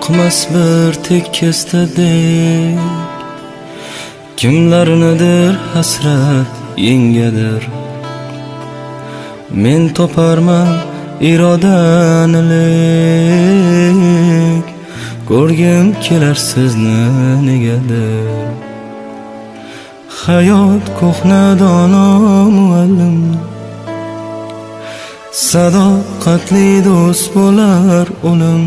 oqmas bir tekkestadek, kimlarnidir hasrat yengadir. Men toparman irodanilik, ko'rgim kelar sizni negadir. Hayot ko'hna dono muallim, sadoqatli do'st bo'lar o'lim.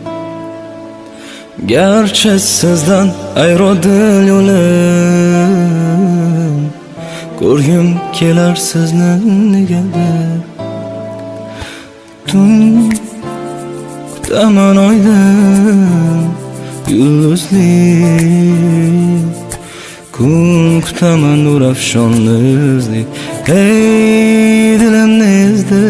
Garchi sizdan ayrodil yo'lim, ko'rgim kelar sizni negadir. Tun kutaman oydin yulduzli, kun kutaman nur afshonli. Ey dilimni ezdi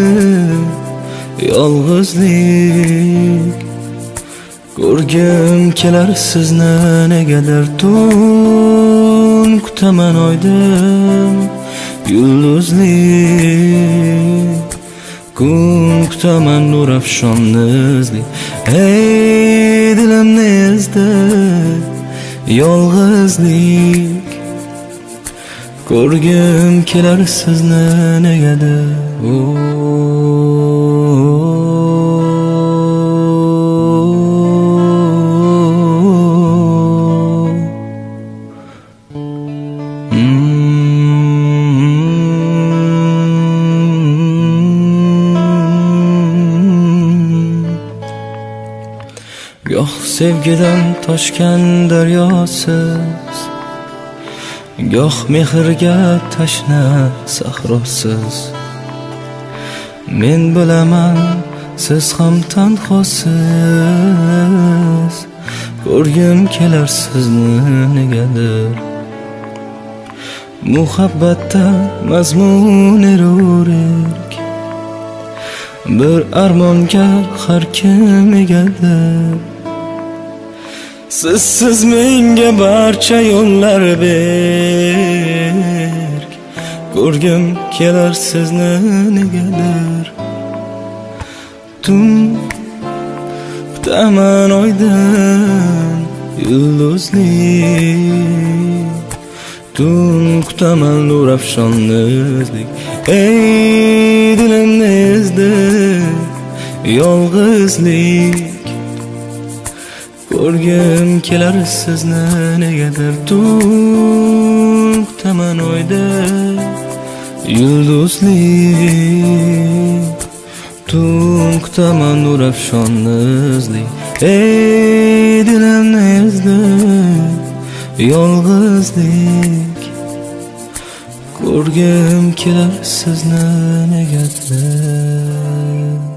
yolg'izlik, ko'rgim kelar sizni negadir. Tun kutaman oydin yulduzli, kun kutaman nur afshonli. Ey dilimni ezdi yolg'izlik, ko'rgim kelar sizni negadir. Goh sevgidan toshgan daryosiz, goh mehrga tashna sahrosiz. Men bilaman siz ham tanhosiz, ko'rgim kelar sizni negadir. Muhabbatda mazmun erurik, bir armonga har kim egadir. Sizsiz menga barcha yo'llar berk, ko'rgim kelar sizni negadir. Tun kutaman oydin yulduzli, tun kutaman nur afshonli. Ey dilimni ezdi yolg'izlik, ko'rgim kelar sizni negadir. Tun kutaman oydin yulduzli, tun kutaman nur afshonli. Ey dilimni ezdi yolg'izlik, ko'rgim kelar sizni negadir.